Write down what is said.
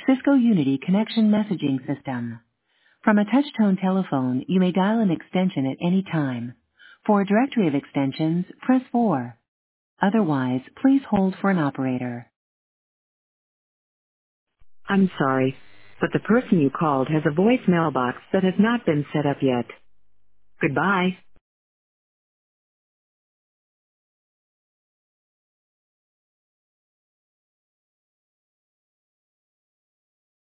Cisco Unity Connection Messaging System. From a touch-tone telephone, you may dial an extension at any time. For a directory of extensions, press 4. Otherwise, please hold for an operator. I'm sorry, but the person you called has a voicemail box that has not been set up yet. Goodbye.